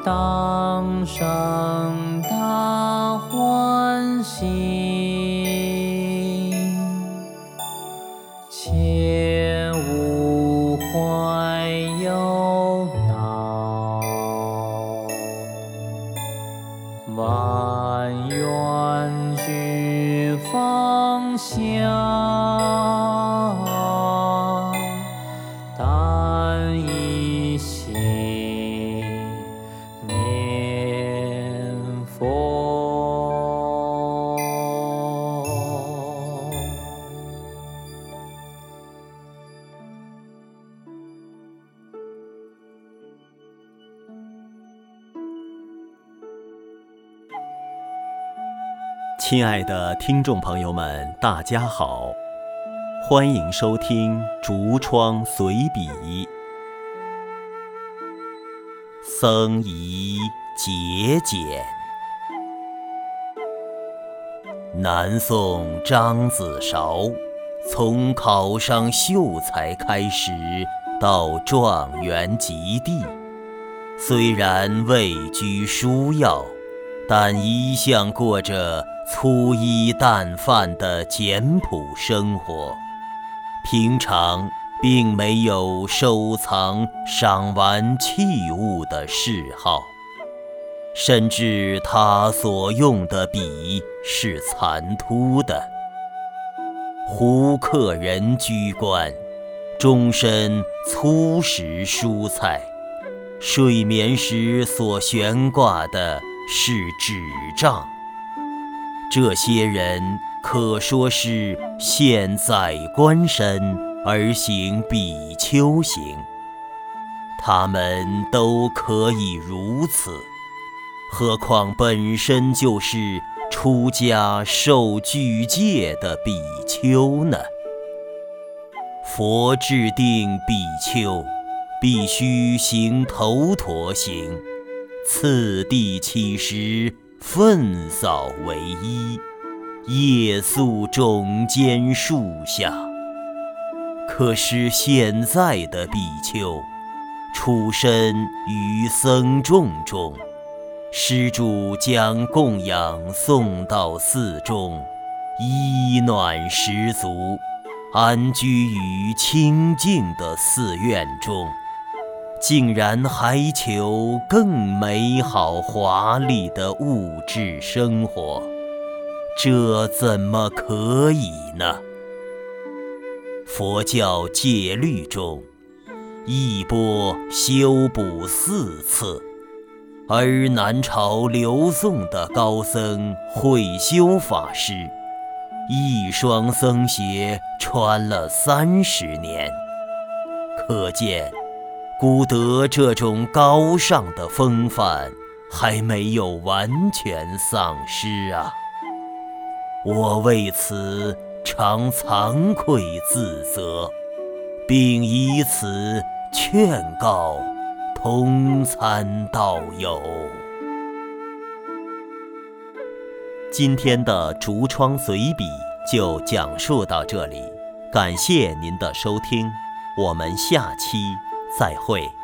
当生大欢喜，切勿怀忧恼，万愿俱放下，但一心念佛。 亲爱的听众朋友们，大家好，欢迎收听竹窗随笔。僧仪节俭。南宋张子韶从考上秀才开始到状元及第，虽然位居书要，但一向过着粗衣淡饭的简朴生活，平常并没有收藏赏玩器物的嗜好，甚至他所用的笔是残秃的。胡客人居官，终身粗食蔬菜，睡眠时所悬挂的是纸帐。这些人可说是现在官身而行比丘行，他们都可以如此，何况本身就是出家受具戒的比丘呢？佛制定比丘必须行头陀行，次第起时粪扫为衣，夜宿种间树下。可是现在的比丘出身于僧众中，施主将供养送到寺中，衣暖十足，安居于清净的寺院中，竟然还求更美好华丽的物质生活，这怎么可以呢？佛教戒律中，一钵修补4次，而南朝刘宋的高僧慧修法师，一双僧鞋穿了30年，可见古德这种高尚的风范还没有完全丧失啊！我为此常惭愧自责，并以此劝告同参道友。今天的竹窗随笔就讲述到这里，感谢您的收听，我们下期再会。